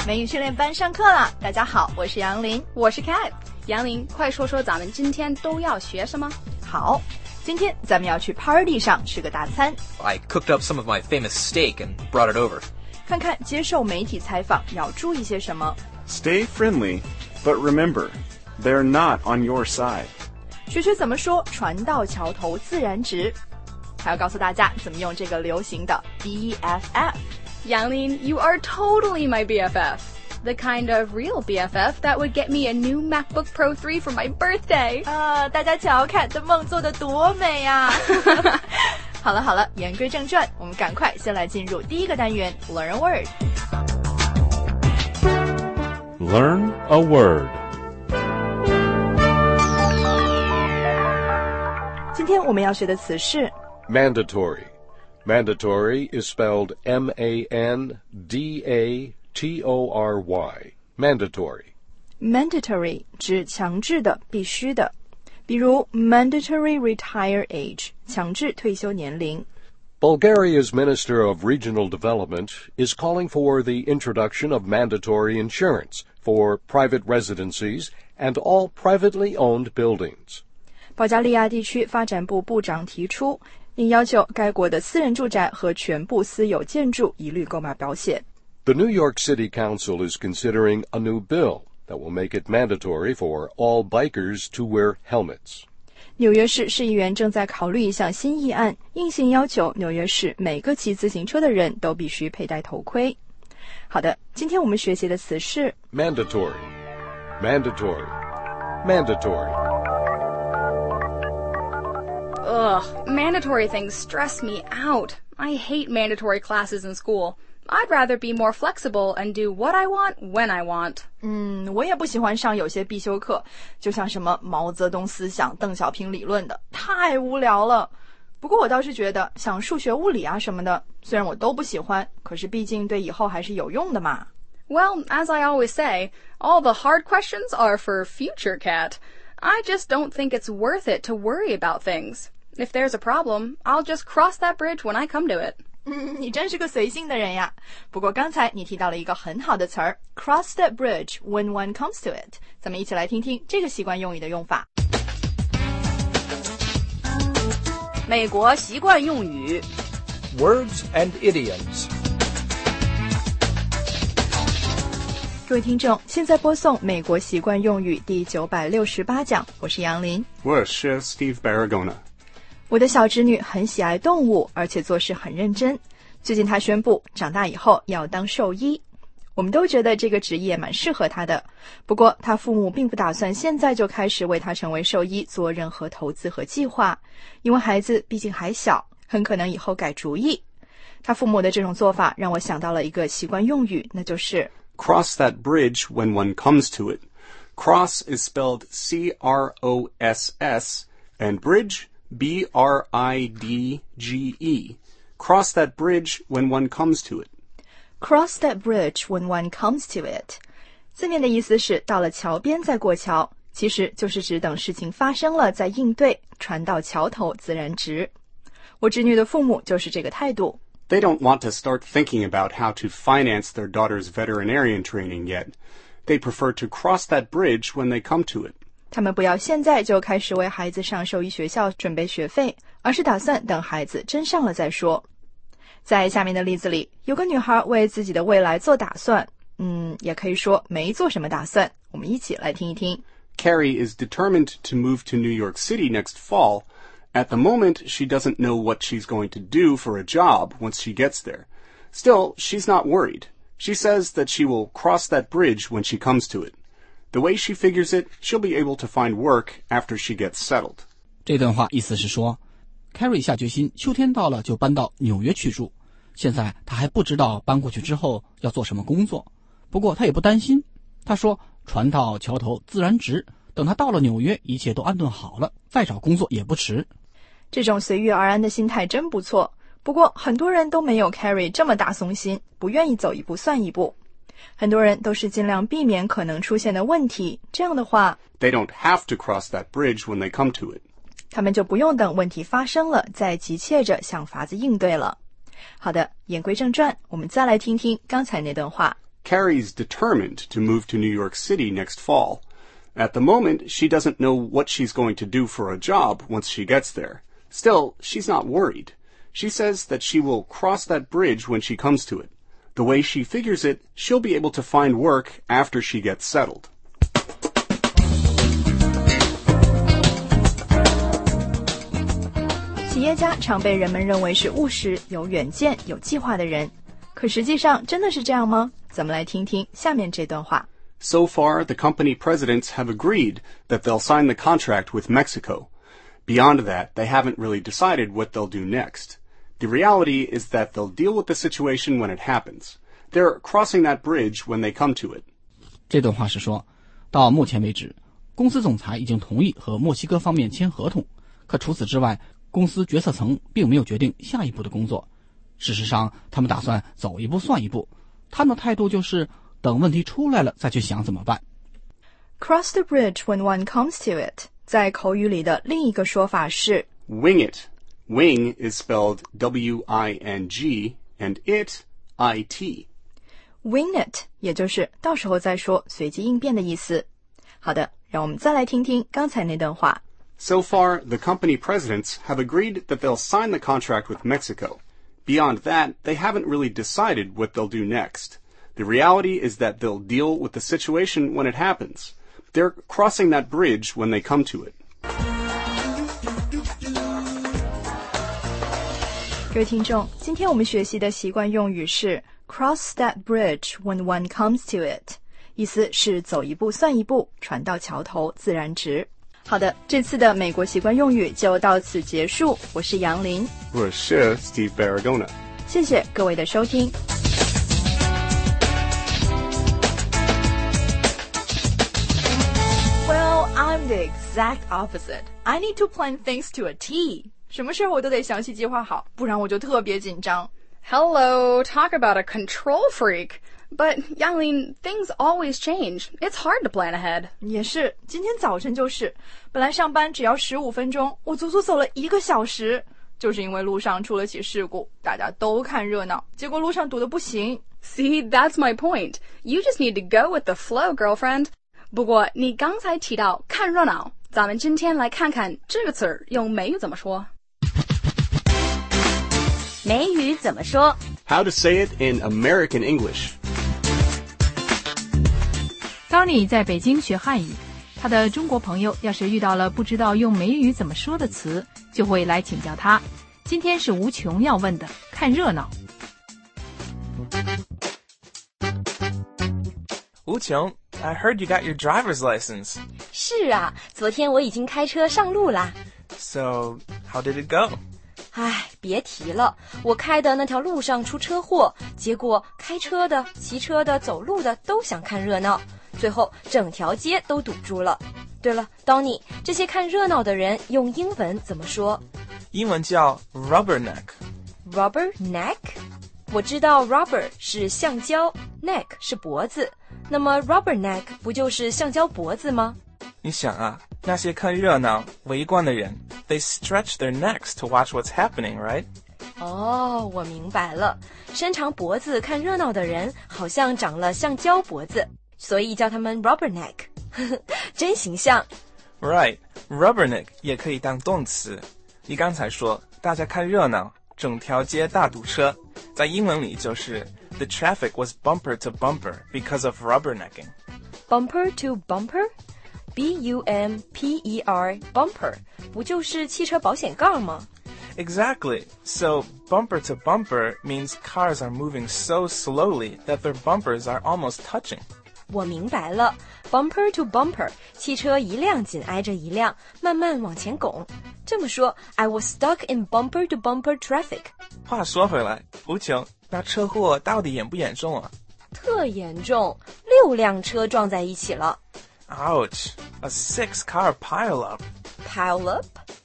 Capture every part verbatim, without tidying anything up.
美语训练班上课了，大家好，我是杨林， 我是 Cat。杨林，快说说咱们今天都要学什么？ 好，今天咱们要去 party 上吃个大餐。 I cooked up some of my famous steak and brought it over. 看看接受媒体采访要注意些什么。 Stay friendly, but remember, they're not on your side. 学学怎么说船到桥头自然直，还要告诉大家怎么用这个流行的 B F F。 杨林 you are totally my B F F. The kind of real B F F that would get me a new MacBook Pro three for my birthday. 啊，大家瞧看的梦做得多美啊！好了好了，言归正传，我们赶快先来进入第一个单元 Learn a Word. Learn a word. 今天我们要学的词是 Mandatory. Mandatory is spelled M A N D A T O R Y. Mandatory. mandatory 指强制的、必须的，比如 mandatory retire age 强制退休年龄。 Bulgaria's Minister of Regional Development is calling for the introduction of mandatory insurance for private residencies and all privately owned buildings. 保加利亚地区发展部部长提出，并要求该国的私人住宅和全部私有建筑一律购买保险。 The New York City Council is considering a new bill that will make it mandatory for all bikers to wear helmets. 纽约市市议员正在考虑一项新议案，硬性要求纽约市每个骑自行车的人都必须佩戴头盔。好的，今天我们学习的词是 Mandatory. Mandatory. Mandatory. Ugh, mandatory things stress me out. I hate mandatory classes in school.I'd rather be more flexible and do what I want when I want. 嗯，我也不喜欢上有些必修课，就像什么毛泽东思想、邓小平理论的，太无聊了。不过我倒是觉得像数学、物理啊什么的，虽然我都不喜欢，可是毕竟对以后还是有用的嘛。 Well, as I always say, all the hard questions are for future Cat. I just don't think it's worth it to worry about things. If there's a problem, I'll just cross that bridge when I come to it. 嗯，你真是个随性的人呀。不过刚才你提到了一个很好的词儿 cross that bridge when one comes to it， 咱们一起来听听这个习惯用语的用法。 美国习惯用语 Words and idioms. 各位听众，现在播送美国习惯用语第九百六十八讲，我是杨林， 我是 Steve Baragona。 我的小侄女很喜爱动物，而且做事很认真。最近她宣布长大以后要当兽医。我们都觉得这个职业蛮适合她的，不过她父母并不打算现在就开始为她成为兽医做任何投资和计划，因为孩子毕竟还小，很可能以后改主意。她父母的这种做法让我想到了一个习惯用语，那就是 Cross that bridge when one comes to it. Cross is spelled C R O S S, and bridge B R I D G E. Cross that bridge when one comes to it. Cross that bridge when one comes to it. 字面的意思是到了桥边再过桥，其实就是指等事情发生了再应对，船到桥头自然直。我侄女的父母就是这个态度。 They don't want to start thinking about how to finance their daughter's veterinarian training yet. They prefer to cross that bridge when they come to it. 他们不要现在就开始为孩子上兽医学校准备学费，而是打算等孩子真上了再说。在下面的例子里，有个女孩为自己的未来做打算，嗯，也可以说没做什么打算。我们一起来听一听。 Carrie is determined to move to New York City next fall. At the moment, she doesn't know what she's going to do for a job once she gets there. Still, she's not worried. She says that she will cross that bridge when she comes to it.The way she figures it, she'll be able to find work after she gets settled. 这段话意思是说 Carrie 下决心秋天到了就搬到纽约去住，现在她还不知道搬过去之后要做什么工作，不过她也不担心。她说船到桥头自然直，等她到了纽约一切都安顿好了，再找工作也不迟。 这种随遇而安的心态真不错，不过很多人都没有 Carrie 这么大松心，不愿意走一步算一步。很多人都是尽量避免可能出现的问题，这样的话 They don't have to cross that bridge when they come to it. 他们就不用等问题发生了再急切着想法子应对了。好的，言归正传，我们再来听听刚才那段话。 Carrie's determined to move to New York City next fall. At the moment, she doesn't know what she's going to do for a job once she gets there. Still, she's not worried. She says that she will cross that bridge when she comes to it. The way she figures it, she'll be able to find work after she gets settled. 企业家常被人们认为是务实、有远见、有计划的人，可实际上真的是这样吗？咱们来听听下面这段话。 So far, the company presidents have agreed that they'll sign the contract with Mexico. Beyond that, they haven't really decided what they'll do next. The reality is that they'll deal with the situation when it happens. They're crossing that bridge when they come to it. 这段话是说，到目前为止，公司总裁已经同意和墨西哥方面签合同，可除此之外，公司决策层并没有决定下一步的工作。事实上，他们打算走一步算一步，他们的态度就是等问题出来了再去想怎么办。 Cross the bridge when one comes to it 在口语里的另一个说法是 Wing it. Wing is spelled W I N G and it, I T. Wing it 也就是到时候再说，随机应变的意思。好的，让我们再来听听刚才那段话。 So far, the company presidents have agreed that they'll sign the contract with Mexico. Beyond that, they haven't really decided what they'll do next. The reality is that they'll deal with the situation when it happens. They're crossing that bridge when they come to it. 各位听众，今天我们学习的习惯用语是 cross that bridge when one comes to it， 意思是走一步算一步，船到桥头自然直。好的，这次的美国习惯用语就到此结束。我是杨林， 我是 Steve Baragona。 谢谢各位的收听。Well, I'm the exact opposite. I need to plan things to a T. 什么事我都得详细计划好，不然我就特别紧张。 Hello, talk about a control freak. But, Yanglin, things always change. It's hard to plan ahead. 也是，今天早晨就是，本来上班只要十五分钟，我足足走了一个小时，就是因为路上出了起事故，大家都看热闹，结果路上堵得不行。 See, that's my point. You just need to go with the flow, girlfriend. 不过，你刚才提到看热闹，咱们今天来看看这个词儿用美语怎么说。 美语怎么说 How to say it in American English. Tony 在北京学汉语，他的中国朋友要是遇到了不知道用美语怎么说的词，就会来请教他。今天是吴琼要问的，看热闹。 吴琼 I heard you got your driver's license. 是啊，昨天我已经开车上路啦。 So, how did it go? 唉，别提了，我开的那条路上出车祸，结果开车的、骑车的、走路的都想看热闹，最后整条街都堵住了。对了 ，Donny， 这些看热闹的人用英文怎么说？ 英文叫 rubberneck。Rubber neck？ 我知道 rubber 是橡胶 ，neck 是脖子，那么 rubberneck 不就是橡胶脖子吗？ 你想啊，那些看热闹、围观的人 ，they stretch their necks to watch what's happening, right? 哦，我明白了，伸长脖子看热闹的人好像长了橡胶脖子，所以叫他们 rubberneck， 真形象。 Right, rubberneck 也可以当动词。你刚才说大家看热闹，整条街大堵车，在英文里就是 the traffic was bumper to bumper because of rubbernecking. Bumper to bumper?B U M P E R, bumper, 不就是汽车保险杠吗？ Exactly. So, bumper to bumper means cars are moving so slowly that their bumpers are almost touching. 我明白了 ，bumper to bumper， 汽车一辆紧挨着一辆，慢慢往前拱。这么说 ，I was stuck in bumper to bumper traffic. 话说回来，吴琼，那车祸到底严不严重啊？ 特严重，六辆车撞在一起了。 Ouch, a six-car pileup. Pile up?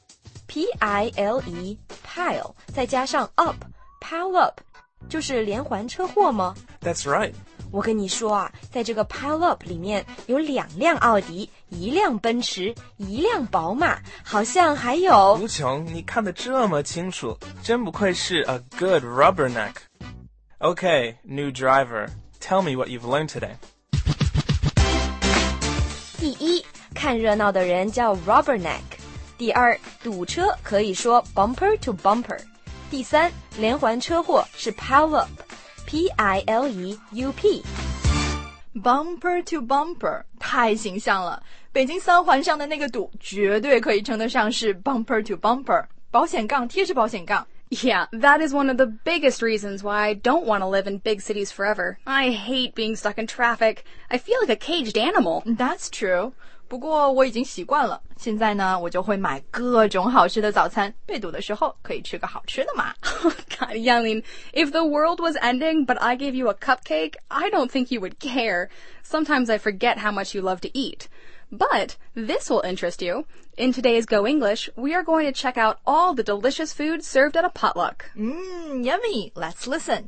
P I L E, pile, 再加上 up, pile up, 就是连环车祸吗？ That's right. 我跟你说啊，在这个 pile up 里面有两辆奥迪，一辆奔驰，一辆宝马，好像还有…… 吴琼，你看得这么清楚，真不愧是 a good rubberneck. Okay, new driver, Tell me what you've learned today. 第一，看热闹的人叫 rubberneck。第二，堵车可以说 bumper to bumper。第三，连环车祸是 pile up，P I L E U P。Bumper to bumper 太形象了，北京三环上的那个堵绝对可以称得上是 bumper to bumper， 保险杠贴着保险杠。 Yeah, that is one of the biggest reasons why I don't want to live in big cities forever. I hate being stuck in traffic. I feel like a caged animal. That's true. 不过我已经习惯了，现在呢，我就会买各种好吃的早餐，被堵的时候可以吃个好吃的嘛。 God, Yelin, if the world was ending but I gave you a cupcake, I don't think you would care. Sometimes I forget how much you love to eat. But this will interest you. In today's Go English, we are going to check out all the delicious food served at a potluck. Mmm, yummy. Let's listen.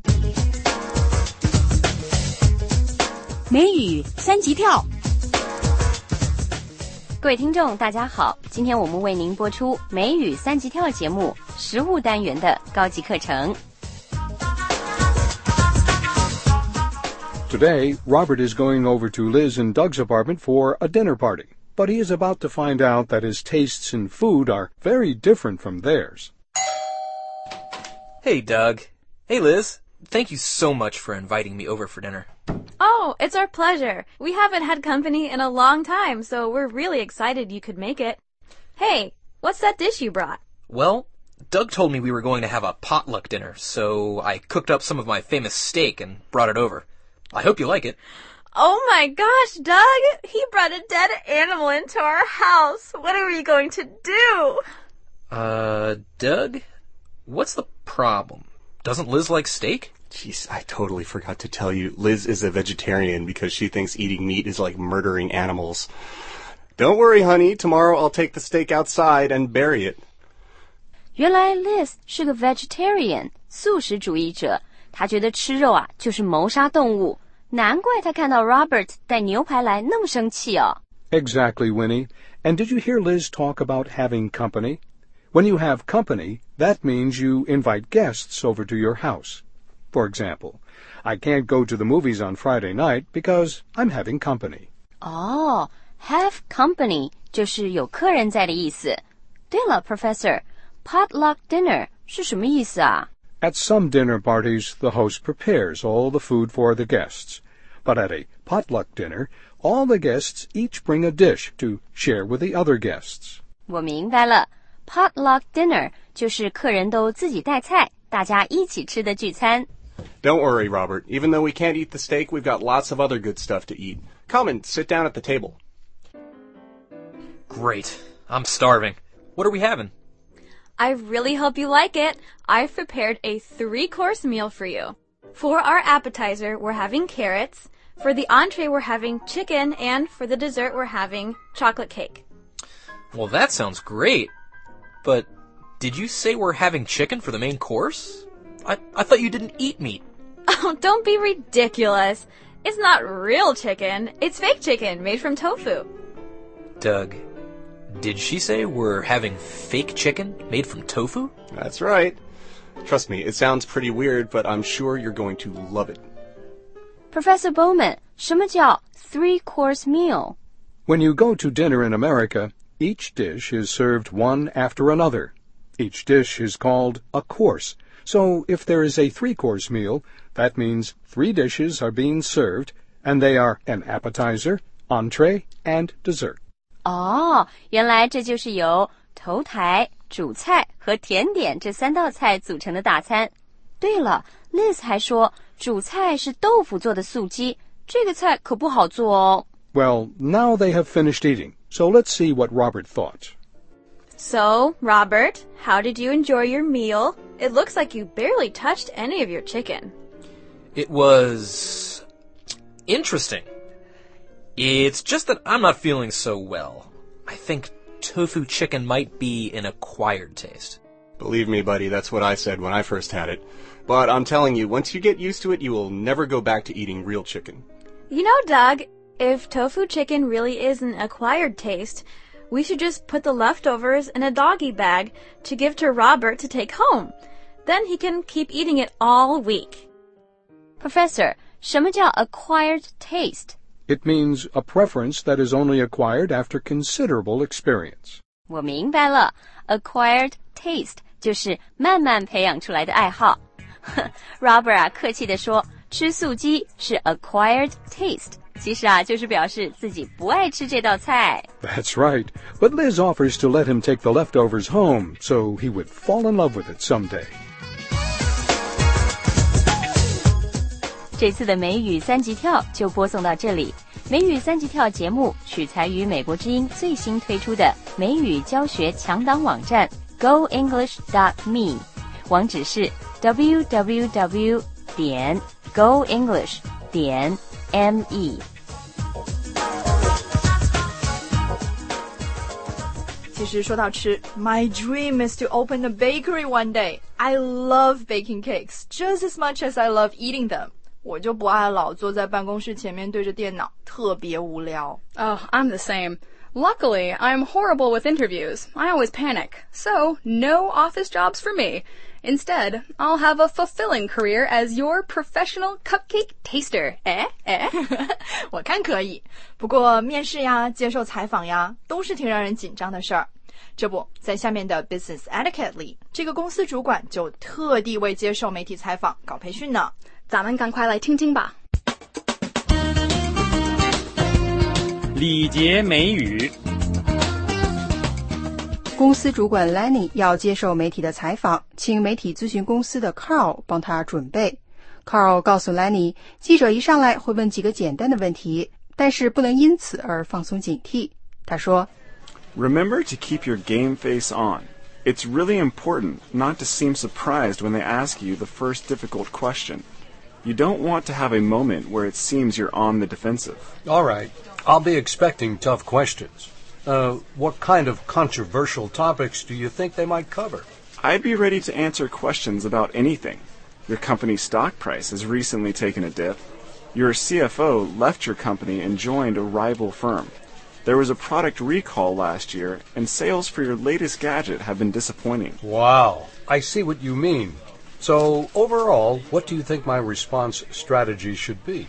美语三级跳。 各位听众大家好，今天我们为您播出美语三级跳节目食物单元的高级课程。 Today, Robert is going over to Liz and Doug's apartment for a dinner party, but he is about to find out that his tastes in food are very different from theirs. Hey, Doug. Hey, Liz. Thank you so much for inviting me over for dinner. Oh, it's our pleasure. We haven't had company in a long time, so we're really excited you could make it. Hey, what's that dish you brought? Well, Doug told me we were going to have a potluck dinner, so I cooked up some of my famous steak and brought it over. I hope you like it. Oh my gosh, Doug! He brought a dead animal into our house. What are we going to do? Uh, Doug? What's the problem? Doesn't Liz like steak? Jeez, I totally forgot to tell you. Liz is a vegetarian because she thinks eating meat is like murdering animals. Don't worry, honey. Tomorrow I'll take the steak outside and bury it. 原来 Liz 是个 vegetarian， 素食主义者。她觉得吃肉啊就是谋杀动物，难怪她看到 Robert 带牛排来那么生气哦。 Exactly, Winnie. And did you hear Liz talk about having company? When you have company, that means you invite guests over to your house. For example, I can't go to the movies on Friday night because I'm having company. 哦 have company 就是有客人在的意思。对了 Professor, potluck dinner 是什么意思啊？ At some dinner parties, the host prepares all the food for the guests. But at a potluck dinner, all the guests each bring a dish to share with the other guests. 我明白了 potluck dinner 就是客人都自己带菜，大家一起吃的聚餐。 Don't worry, Robert. Even though we can't eat the steak, we've got lots of other good stuff to eat. Come and sit down at the table. Great. I'm starving. What are we having? I really hope you like it. I've prepared a three-course meal for you. For our appetizer, we're having carrots. For the entree, we're having chicken. And for the dessert, we're having chocolate cake. Well, that sounds great. But did you say we're having chicken for the main course? I, I thought you didn't eat meat. Oh, don't be ridiculous. It's not real chicken. It's fake chicken made from tofu. Doug, did she say we're having fake chicken made from tofu? That's right. Trust me, it sounds pretty weird, but I'm sure you're going to love it. Professor Bowman, 什么叫 three-course meal? When you go to dinner in America, each dish is served one after another. Each dish is called a course. So if there is a three-course meal, that means three dishes are being served, and they are an appetizer, entree, and dessert. 哦，原来这就是由头台、主菜和甜点这三道菜组成的大餐。对了 ，Liz 还说主菜是豆腐做的素鸡，这个菜可不好做哦。 Well, now they have finished eating, so let's see what Robert thought. So, Robert, how did you enjoy your meal? It looks like you barely touched any of your chicken. It was interesting. It's just that I'm not feeling so well. I think tofu chicken might be an acquired taste. Believe me, buddy, that's what I said when I first had it. But I'm telling you, once you get used to it, you will never go back to eating real chicken. You know, Doug, if tofu chicken really is an acquired taste, we should just put the leftovers in a doggy bag to give to Robert to take home. Then he can keep eating it all week. Professor, 什么叫 acquired taste? It means a preference that is only acquired after considerable experience. 我明白了 acquired taste 就是慢慢培养出来的爱好。Robert 啊，客气地说，吃素鸡是 acquired taste， 其实啊，就是表示自己不爱吃这道菜。 That's right, but Liz offers to let him take the leftovers home, so he would fall in love with it someday. 这次的美语三级跳就播送到这里。美语三级跳节目取材于美国之音最新推出的美语教学强档网站 go english dot me， 网址是 double-u double-u double-u 点 go english 点 me。 其实说到吃 ，My dream is to open a bakery one day. I love baking cakes just as much as I love eating them. 我就不爱老坐在办公室前面对着电脑，特别无聊。 Oh, I'm the same. Luckily, I'm horrible with interviews. I always panic. So, no office jobs for me. Instead, I'll have a fulfilling career as your professional cupcake taster. Eh? Eh? 我看可以。不过面试呀、接受采访呀，都是挺让人紧张的事儿。这不，在下面的 Business Etiquette 里，这个公司主管就特地为接受媒体采访搞培训呢。 咱们赶快来听听吧。 礼节美语。 公司主管 Lenny 要接受媒体的采访，请媒体咨询公司的 Carl 帮他准备。Carl 告诉 Lenny， 记者一上来会问几个简单的问题，但是不能因此而放松警惕。他说 Remember to keep your game face on. It's really important not to seem surprised when they ask you the first difficult question.You don't want to have a moment where it seems you're on the defensive. All right. I'll be expecting tough questions. Uh, what kind of controversial topics do you think they might cover? I'd be ready to answer questions about anything. Your company's stock price has recently taken a dip. Your C F O left your company and joined a rival firm. There was a product recall last year, and sales for your latest gadget have been disappointing. Wow. I see what you mean.So, overall, what do you think my response strategy should be?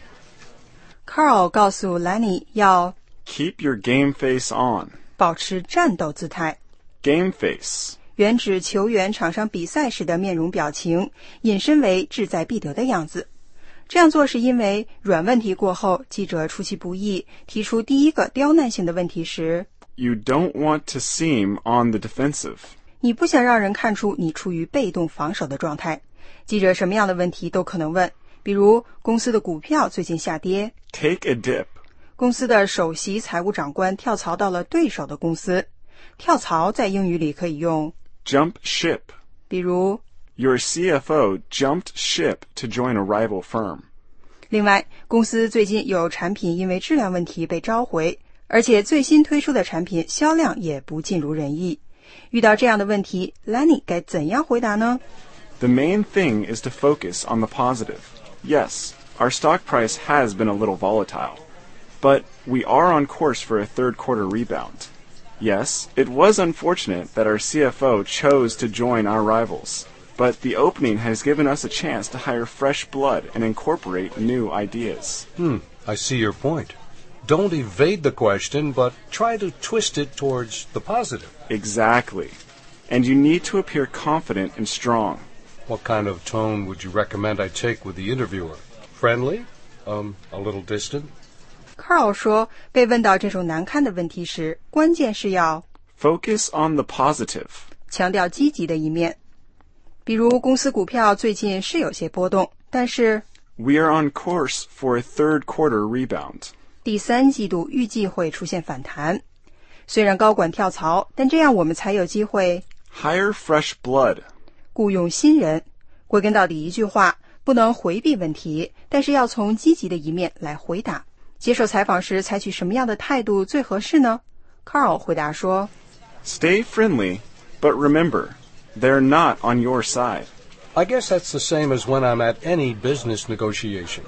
Carl 告诉 Lenny 要 Keep your game face on. 保持战斗姿态。 Game face. 原指球员场上比赛时的面容表情，引申为志在必得的样子。这样做是因为软问题过后，记者出其不意提出第一个刁难性的问题时 You don't want to seem on the defensive. 你不想让人看出你处于被动防守的状态。记者什么样的问题都可能问，比如公司的股票最近下跌 Take a dip. 公司的首席财务长官跳槽到了对手的公司。跳槽在英语里可以用 Jump ship. 比如 Your C F O jumped ship to join a rival firm. 另外，公司最近有产品因为质量问题被召回，而且最新推出的产品销量也不尽如人意。遇到这样的问题 Lenny 该怎样回答呢？ The main thing is to focus on the positive. Yes, our stock price has been a little volatile, but we are on course for a third quarter rebound. Yes, it was unfortunate that our C F O chose to join our rivals, but the opening has given us a chance to hire fresh blood and incorporate new ideas. Hmm, I see your point.Don't evade the question, but try to twist it towards the positive. Exactly. And you need to appear confident and strong. What kind of tone would you recommend I take with the interviewer? Friendly? Um, a little distant? Carl 说，被问到这种难堪的问题时，关键是要 Focus on the positive. 强调积极的一面。比如公司股票最近是有些波动，但是 We are on course for a third quarter rebound. 第三季度预计会出现反弹，虽然高管跳槽，但这样我们才有机会 Hire fresh blood. 雇佣新人。归根到底一句话，不能回避问题，但是要从积极的一面来回答。接受采访时采取什么样的态度最合适呢？ Carl 回答说 Stay friendly, but remember, they're not on your side. I guess that's the same as when I'm at any business negotiation.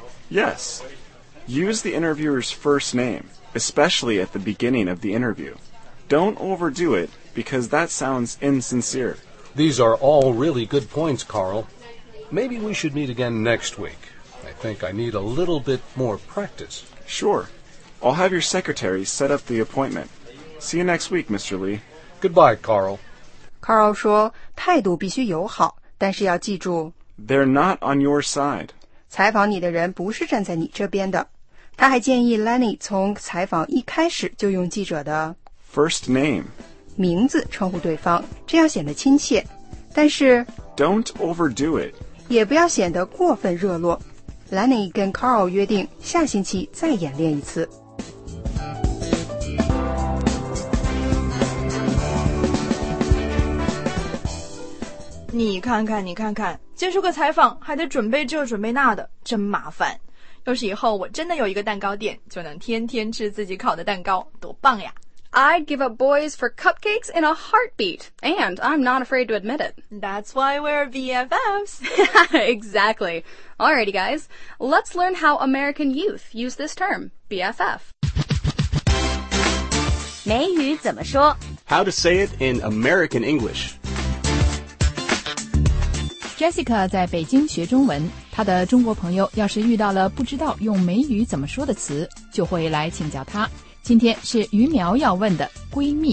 Yes.Use the interviewer's first name, especially at the beginning of the interview. Don't overdo it, because that sounds insincere. These are all really good points, Carl. Maybe we should meet again next week. I think I need a little bit more practice. Sure. I'll have your secretary set up the appointment. See you next week, Mister Lee. Goodbye, Carl. Carl 说，态度必须友好，但是要记住 They're not on your side. 采访你的人不是站在你这边的。他还建议 Lenny 从采访一开始就用记者的 First name. 名字称呼对方，这样显得亲切。但是 Don't overdo it. 也不要显得过分热络。Lenny 跟 Carl 约定下星期再演练一次。 你看看，你看看，接受个采访还得准备这准备那的，真麻烦。要是以后我真的有一个蛋糕店，就能天天吃自己烤的蛋糕，多棒呀！ I'd give up boys for cupcakes in a heartbeat, and I'm not afraid to admit it. That's why we're B F Fs. Exactly. Alrighty, guys. Let's learn how American youth use this term, B F F. 美语怎么说 How to say it in American English. Jessica 在北京学中文，她的中国朋友要是遇到了不知道用美语怎么说的词，就会来请教她。今天是于苗要问的闺蜜。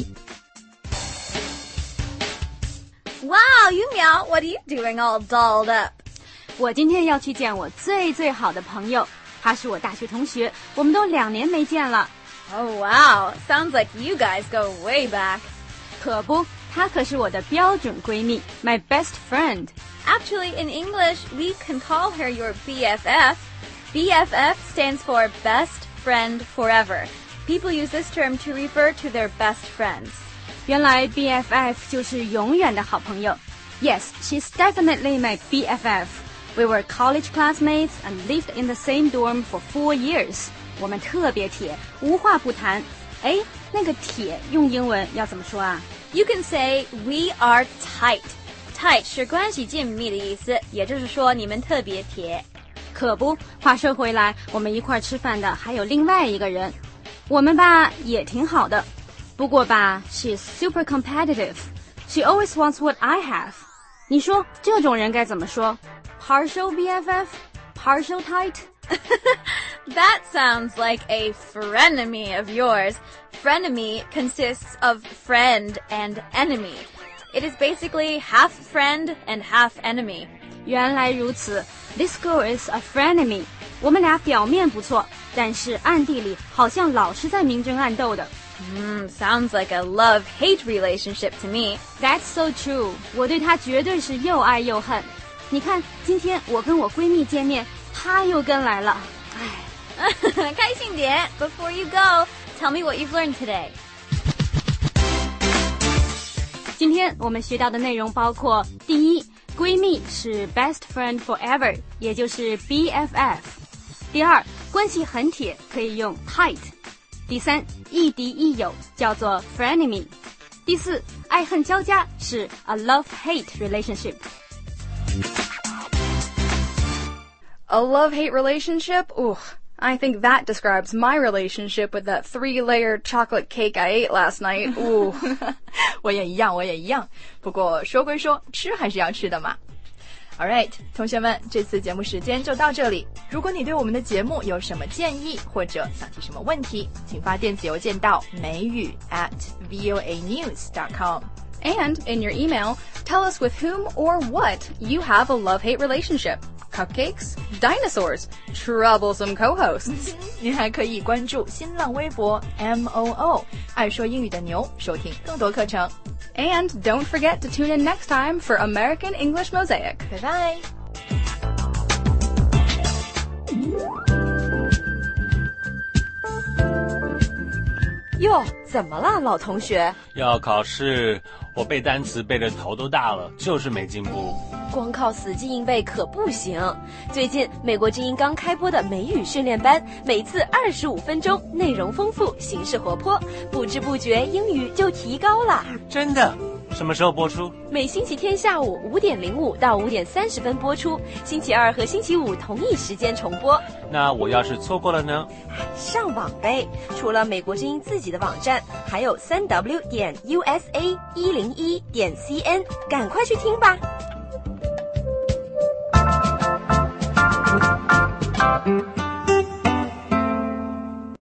Wow, Yumiao, what are you doing all dolled up? 我今天要去见我最最好的朋友，他是我大学同学，我们都两年没见了。 Oh, wow. Sounds like you guys go way back. 可不，她可是我的标准闺蜜 ，my best friend。Actually, in English, we can call her your B F F. B F F stands for Best Friend Forever. People use this term to refer to their best friends. 原来 B F F 就是永远的好朋友。Yes, she's definitely my B F F. We were college classmates and lived in the same dorm for four years. 我们特别铁，无话不谈。哎，那个铁用英文要怎么说啊？ You can say we are tight.Tight 是关系紧密的意思，也就是说你们特别铁。 可不，话说回来，我们一块吃饭的还有另外一个人，我们吧也挺好的，不过吧 she's super competitive. She always wants what I have. 你说这种人该怎么说 ？Partial B F F? Partial tight? That sounds like a frenemy of yours. Frenemy consists of friend and enemy.It is basically half friend and half enemy. 原来如此 This girl is a frenemy. 我们俩表面不错，但是暗地里好像老是在明争暗斗的。 Mm, sounds like a love-hate relationship to me. That's so true. 我对她绝对是又爱又恨。你看，今天我跟我闺蜜见面，她又跟来了。 唉，开心点 Before you go, tell me what you've learned today. 今天我们学到的内容包括：第一，闺蜜是 best friend forever， 也就是 B F F； 第二，关系很铁，可以用 tight； 第三，亦敌亦友，叫做 frenemy； 第四，爱恨交加是 a love-hate relationship。 A love-hate relationship? Ooh.I think that describes my relationship with that three-layer chocolate cake I ate last night. Ooh. 我也一样，我也一样。不过说归说，吃还是要吃的嘛。All right， 同学们，这次节目时间就到这里。如果你对我们的节目有什么建议，或者想提什么问题，请发电子邮件到美语 at voa news dot com。And in your email, tell us with whom or what you have a love-hate relationship.Cupcakes, dinosaurs, troublesome co-hosts. 您还可以关注新浪微博 M O O 爱说英语的牛，收听更多课程。 And don't forget to tune in next time for American English Mosaic. 拜拜。 哟，怎么了，老同学？ 要考试，我背单词背得头都大了，就是没进步。 光靠死记硬背可不行。最近美国之音刚开播的美语训练班，每次二十五分钟，内容丰富，形式活泼，不知不觉英语就提高了。 真的？什么时候播出？ 每星期天下午五点零五到五点三十分播出，星期二和星期五同一时间重播。 那我要是错过了呢？ 上网呗，除了美国之音自己的网站，还有三 w 点 u s a 一零一点 c n， 赶快去听吧。 了。